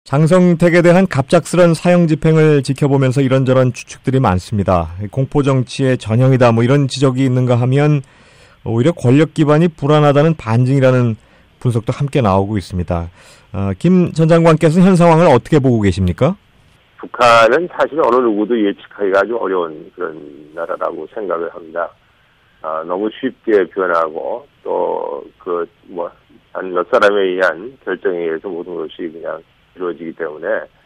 장성택에 대한 갑작스런 사형 집행을 지켜보면서 이런저런 추측들이 많습니다. 공포정치의 전형이다 뭐 이런 지적이 있는가 하면 오히려 권력 기반이 불안하다는 반증이라는 분석도 함께 나오고 있습니다. 김 전 장관께서는 현 상황을 어떻게 보고 계십니까? 북한은 사실 어느 누구도 예측하기가 아주 어려운 그런 나라라고 생각을 합니다. 너무 쉽게 변하고 또 한 몇 사람에 의한 결정에 의해서 모든 것이 그냥 이루어지기 때문에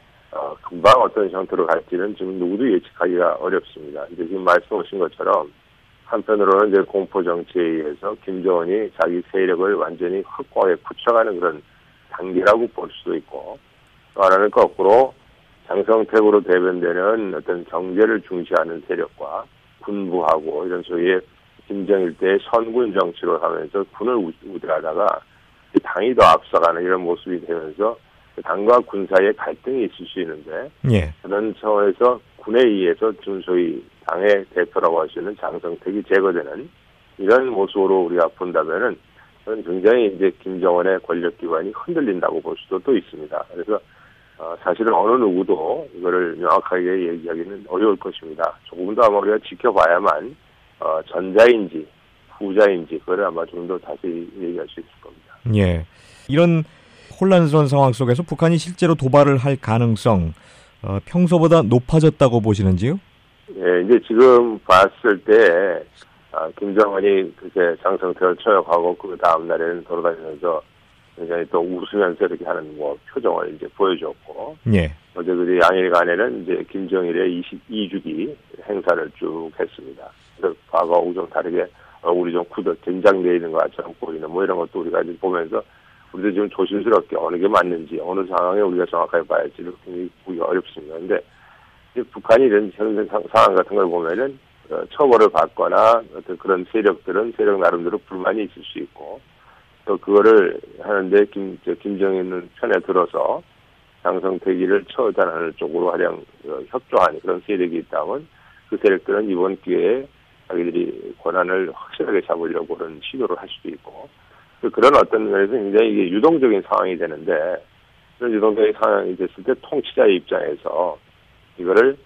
금방 어떤 형태로 갈지는 지금 누구도 예측하기가 어렵습니다. 이제 지금 말씀하신 것처럼 한편으로는 이제 공포 정치에 의해서 김정은이 자기 세력을 완전히 확고하게 굳혀가는 그런 단계라고 볼 수도 있고, 또 하나는 거꾸로 장성택으로 대변되는 어떤 경제를 중시하는 세력과 군부하고 이런 소위의 김정일 때의 선군 정치로 하면서 군을 우대하다가 당이 더 앞서가는 이런 모습이 되면서 당과 군 사이에 갈등이 있을 수 있는데, 예. 그런 차원에서 군에 의해서 소위 당의 대표라고 할 수 있는 장성택이 제거되는 이런 모습으로 우리가 본다면은 굉장히 이제 김정은의 권력 기반이 흔들린다고 볼 수도 또 있습니다. 그래서 사실은 어느 누구도 이거를 명확하게 얘기하기는 어려울 것입니다. 조금 더 아마 우리가 지켜봐야만 전자인지 후자인지 그걸 아마 좀 더 다시 얘기할 수 있을 겁니다. 예, 이런 혼란스러운 상황 속에서 북한이 실제로 도발을 할 가능성 평소보다 높아졌다고 보시는지요? 예, 이제 지금 봤을 때 김정은이 그렇게 장성택을 처형하고 그 다음 날에는 돌아다니면서 굉장히 또 웃으면서 이렇게 하는 표정을 이제 보여줬고, 예. 어제 그 양일간에는 이제 김정일의 22주기 행사를 쭉 했습니다. 그래서 과거하고 좀 다르게 얼굴이 좀 긴장되어 있는 것처럼 보이는 이런 것도 우리가 이제 보면서 우리도 지금 조심스럽게 어느 게 맞는지 어느 상황에 우리가 정확하게 봐야지를 굉장히 보기가 어렵습니다. 근데 북한이 이런 현 상황 같은 걸 보면은 처벌을 받거나 어떤 그런 세력들은 세력 나름대로 불만이 있을 수 있고, 또 그거를 하는데 김정일은 편에 들어서 장성택이를 처단하는 쪽으로 가장 협조하는 그런 세력이 있다면 그 세력들은 이번 기회에 자기들이 권한을 확실하게 잡으려고 그런 시도를 할 수도 있고, 그런 어떤 면에서 굉장히 이게 유동적인 상황이 되는데, 그런 유동적인 상황이 됐을 때 통치자의 입장에서 이거를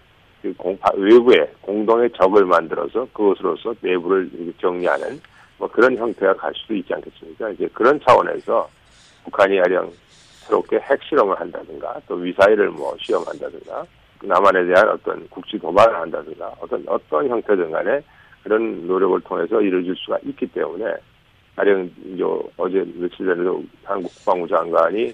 외부에 공동의 적을 만들어서 그것으로서 내부를 정리하는 그런 형태가 갈 수도 있지 않겠습니까? 이제 그런 차원에서 북한이 가령 새롭게 핵실험을 한다든가 또 미사일을 시험한다든가 남한에 대한 어떤 국지 도발을 한다든가 어떤 형태든 간에 그런 노력을 통해서 이루어질 수가 있기 때문에, 가령 어제 며칠 전에도 한국 국방부 장관이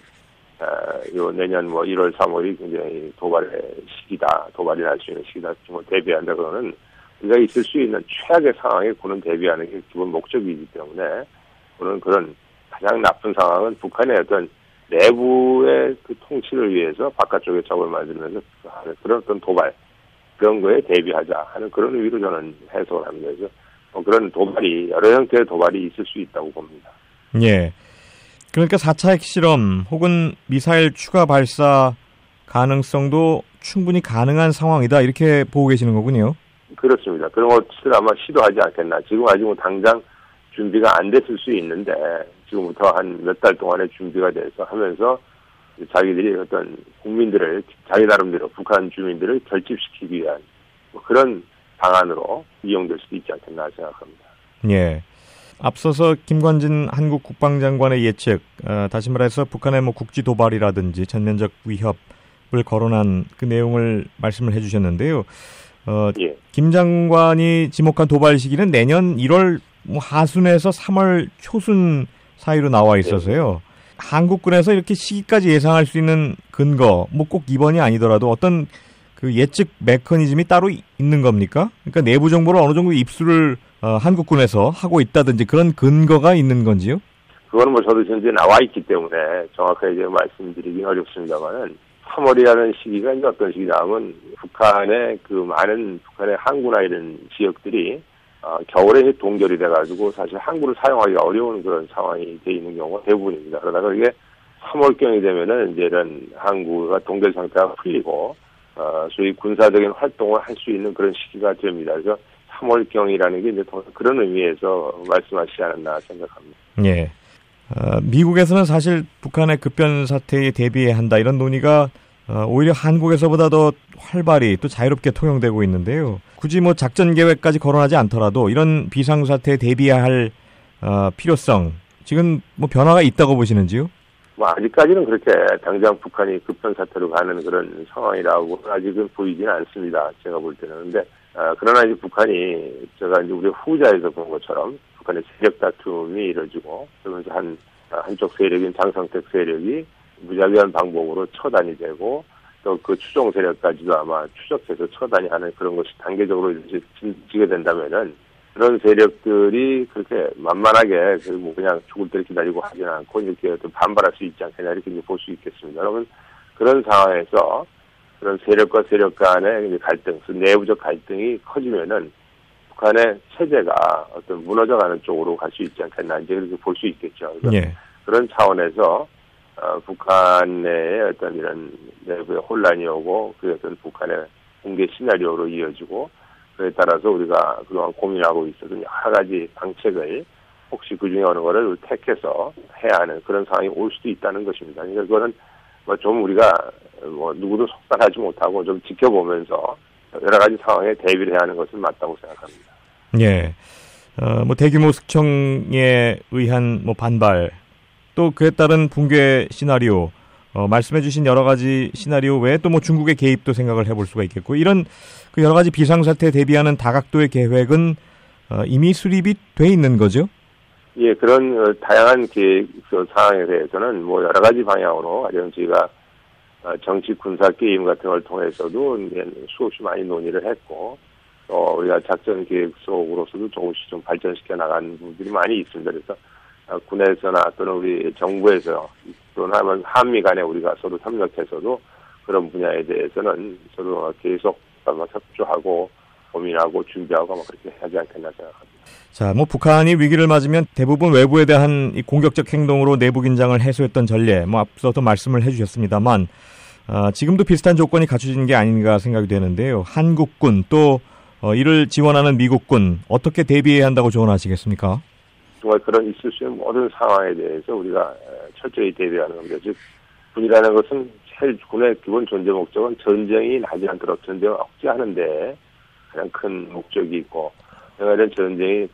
내년 1월, 3월이 굉장히 도발의 시기다, 도발이 날 수 있는 시기다, 대비한다. 그러는 우리가 있을 수 있는 최악의 상황에 군은 대비하는 게 기본 목적이기 때문에, 그런 가장 나쁜 상황은 북한의 어떤 내부의 그 통치를 위해서 바깥쪽에 적을 만들면서 하는 그런 어떤 도발, 그런 거에 대비하자 하는 그런 의미로 저는 해석을 합니다. 그래서 그런 도발이, 여러 형태의 도발이 있을 수 있다고 봅니다. 예. 그러니까 4차 핵실험 혹은 미사일 추가 발사 가능성도 충분히 가능한 상황이다, 이렇게 보고 계시는 거군요. 그렇습니다. 그런 것을 아마 시도하지 않겠나. 지금 아직 당장 준비가 안 됐을 수 있는데 지금부터 한 몇 달 동안의 준비가 돼서 하면서 자기들이 어떤 국민들을 자기 나름대로 북한 주민들을 결집시키기 위한 그런 방안으로 이용될 수도 있지 않겠나 생각합니다. 예. 앞서서 김관진 한국 국방장관의 예측, 다시 말해서 북한의 국지 도발이라든지 전면적 위협을 거론한 그 내용을 말씀을 해주셨는데요. 예. 김 장관이 지목한 도발 시기는 내년 1월 하순에서 3월 초순 사이로 나와 있어서요. 예. 한국군에서 이렇게 시기까지 예상할 수 있는 근거, 꼭 이번이 아니더라도 어떤 그 예측 메커니즘이 따로 있는 겁니까? 그러니까 내부 정보를 어느 정도 입수를 한국군에서 하고 있다든지 그런 근거가 있는 건지요? 그거는 저도 현재 나와 있기 때문에 정확하게 이제 말씀드리긴 어렵습니다만은 3월이라는 시기가 이제 어떤 시기냐 하면 북한의 많은 북한의 항구나 이런 지역들이 겨울에 동결이 돼가지고 사실 항구를 사용하기가 어려운 그런 상황이 돼 있는 경우가 대부분입니다. 그러다가 이게 3월경이 되면은 이제 이런 항구가 동결 상태가 풀리고 소위 군사적인 활동을 할 수 있는 그런 시기가 됩니다. 그래서 3월경이라는 게 이제 그런 의미에서 말씀하시지 않았나 생각합니다. 예. 미국에서는 사실 북한의 급변 사태에 대비해야 한다 이런 논의가 오히려 한국에서보다 더 활발히 또 자유롭게 통용되고 있는데요. 굳이 뭐 작전 계획까지 거론하지 않더라도 이런 비상사태에 대비해야 할 필요성 지금 뭐 변화가 있다고 보시는지요? 뭐 아직까지는 그렇게 당장 북한이 급변 사태로 가는 그런 상황이라고 아직은 보이지는 않습니다. 제가 볼 때는. 근데 그러나 이제 북한이 제가 이제 우리 후자에서 본 것처럼 북한의 세력 다툼이 이뤄지고 그러면서 한쪽 세력인 장성택 세력이 무자비한 방법으로 처단이 되고 또 그 추종 세력까지도 아마 추적해서 처단이 하는 그런 것이 단계적으로 이제 지게 된다면은 그런 세력들이 그렇게 만만하게 그냥 죽을 때를 기다리고 하지는 않고 이렇게 반발할 수 있지 않겠냐 이렇게 볼 수 있겠습니다. 여러분 그런 상황에서 그런 세력과 세력 간의 갈등, 내부적 갈등이 커지면은 북한의 체제가 어떤 무너져가는 쪽으로 갈 수 있지 않겠나 이제 그렇게 볼 수 있겠죠. 예. 그런 차원에서 북한 내에 어떤 이런 내부의 혼란이 오고 그 어떤 북한의 붕괴 시나리오로 이어지고 그에 따라서 우리가 그동안 고민하고 있었던 여러 가지 방책을 혹시 그중에 어느 거를 택해서 해야 하는 그런 상황이 올 수도 있다는 것입니다. 그러니까 그거는 뭐 좀 우리가 뭐 누구도 속단하지 못하고 좀 지켜보면서 여러 가지 상황에 대비를 해야 하는 것은 맞다고 생각합니다. 예. 뭐 대규모 숙청에 의한 뭐 반발 또 그에 따른 붕괴 시나리오 말씀해주신 여러 가지 시나리오 외에 또 뭐 중국의 개입도 생각을 해볼 수가 있겠고 이런 그 여러 가지 비상사태에 대비하는 다각도의 계획은 이미 수립이 돼 있는 거죠? 예, 그런 다양한 계획 사항에 대해서는 뭐 여러 가지 방향으로 가령 저희가 정치 군사 게임 같은 걸 통해서도 수없이 많이 논의를 했고 또 우리가 작전 계획 속으로서도 조금씩 좀 발전시켜 나가는 부분들이 많이 있습니다. 그래서 군에서나 또는 우리 정부에서 또는 한미 간에 우리가 서로 협력해서도 그런 분야에 대해서는 서로 계속 아마 협조하고 고민하고 준비하고 아마 그렇게 하지 않겠나 생각합니다. 자, 뭐 북한이 위기를 맞으면 대부분 외부에 대한 이 공격적 행동으로 내부 긴장을 해소했던 전례, 뭐 앞서도 말씀을 해주셨습니다만 지금도 비슷한 조건이 갖춰진 게 아닌가 생각이 되는데요. 한국군 또 이를 지원하는 미국군 어떻게 대비해야 한다고 조언하시겠습니까? 정말 그런 있을 수 있는 모든 상황에 대해서 우리가 철저히 대비하는 겁니다. 즉 군이라는 것은 제일 군의 기본 존재 목적은 전쟁이 나지 않도록 전쟁을 억제하는데 가장 큰 목적이 있고 이런 전쟁이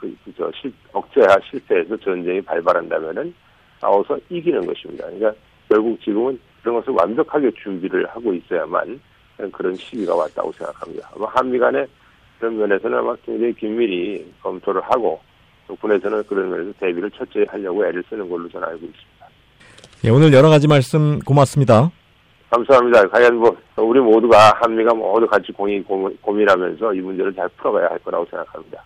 억제와 실패해서 전쟁이 발발한다면은 싸워서 이기는 것입니다. 그러니까 결국 지금은 그런 것을 완벽하게 준비를 하고 있어야만 그런 시기가 왔다고 생각합니다. 아마 한미 간에 그런 면에서는 아마 굉장히 긴밀히 검토를 하고 또 군에서는 그런 면에서 대비를 철저히 하려고 애를 쓰는 걸로 저는 알고 있습니다. 예, 오늘 여러 가지 말씀 고맙습니다. 감사합니다. 과연 우리 모두가 한미가 모두 같이 고민하면서 이 문제를 잘 풀어가야 할 거라고 생각합니다.